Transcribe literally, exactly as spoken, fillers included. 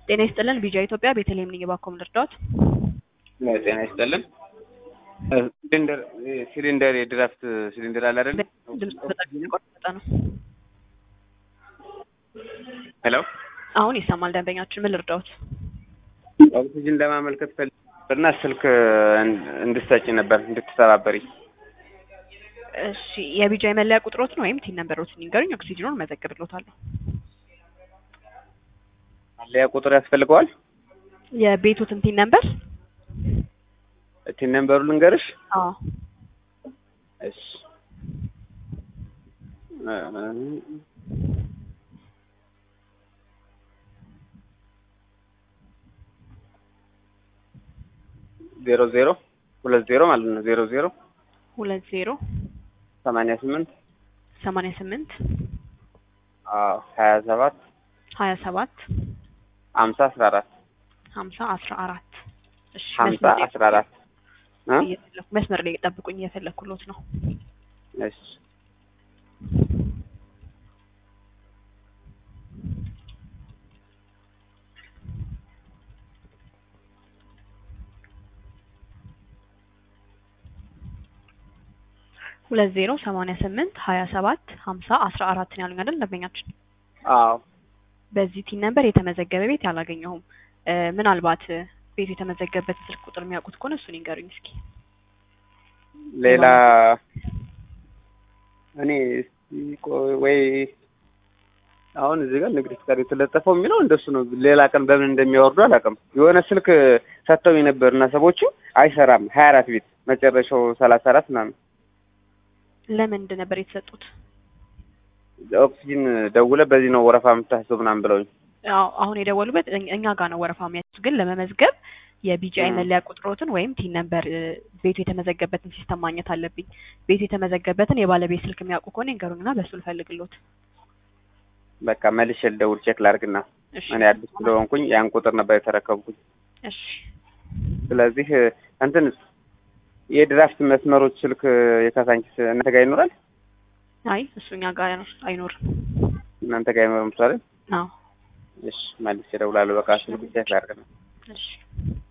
ጤና ይስጥልን ቢጃ ኢትዮጵያ ቤተልሔም ነኝ ባኮም ልርዳዎት? ጤና ይስጥልን ሲሊንደር ሲሊንደር የድራፍት ሲሊንደር አለ አይደል? ድምጽ በጣም እየቆረጠ ነው። ሄሎ አሁን ይሰማል ደንበኛችን ምን ልርዳዎት? ኦክሲጅን ለማመልከት ፈልግና ስልክ እንድትሰጪ ነበር እንድትተባበሪ። እሺ የቢጃ መለያ ቁጥሮትን ወይም ቲን ነምበሮትን ይንገሩኝ ኦክሲጅኑን መዘግብልዎታለሁ። መለያ ቁጥር ያስፈልገዋል? የቤቱትን ቲን ነምበር ቲን ነምበሩ ልንገርሽ? አዎ እሺ ዜሮ ዜሮ ሁለት ዜሮ ማለት ነው ዜሮ ዜሮ ሁለት ዜሮ ሰማንያ ስምንት ሰማንያ ስምንት አዎ ሀያ ሰባት ሀያ ሰባት ሀምሳ አስራ አራት ሀምሳ አስራ አራት እሺ ሀምሳ አስራ አራት እ መስመር ላይ ጠብቁኝ እየፈለኩሎት ነው። እሺ ሁለት ዜሮ ሰማንያ ስምንት ሀያ ሰባት ሀምሳ አስራ አራት ነው ያሉኝ አይደል ደንበኛችን? አዎ በዚህ ቲን ነምበር የተመዘገበ ቤት ያላገኘሁም። ምናልባት ቤቱ የተመዘገበበት ስልክ ቁጥር የሚያውቁት ከሆነ እሱን ይንገሩኝ እስኪ። ሌላ እኔ ወይ አሁን እዚህ ጋር ንግድ ፍቃድ የተለጠፈው የሚለው እንደሱ ነው። ሌላ ቀን በምን እንደሚያወርዱ አላውቅም። የሆነ ስልክ ሰጥተው የነበርና ሰቦቹ አይሰራም ሀያ አራት ቤት መጨረሻው ሰላሳ አራት ምናምን። ለምንድን ነበር የተሰጡት? ኦክሲጅን ደውለ በዚህ ነው ወረፋ የምታስበው ምናምን ብለውኝ። አዎ አሁን የደወሉበት እኛ ጋር ነው ወረፋ የሚያስይዙት። ግን ለመመዝገብ የቢጂአይ መለያ ቁጥሮትን ወይም ቲን ነምበር ቤቱ የተመዘገበበትን ሲስተም ማግኘት አለብኝ። ቤቱ የተመዘገበበትን የባለቤት ስልክ የሚያውቁ ከሆነ ይንገሩኝና በሱ ልፈልግልዎት። በቃ መልሼ ልደውል ቼክ ላድርግና እኔ አዲስ ስለሆንኩኝ ያን ቁጥር ነበር የተረከብኩኝ። እሺ ስለዚህ እንትን የድራፍት መስመሮች ስልክ የካሳንቺስ እናንተ ጋር ይኖራል? አይ እሱኛ ጋር አይኖርም። እናንተ ጋር አይኖርም አይደል? አዎ እሺ መልሼ እደውላለሁ። በቃ ስልክ ቼክ ላድርግና እሺ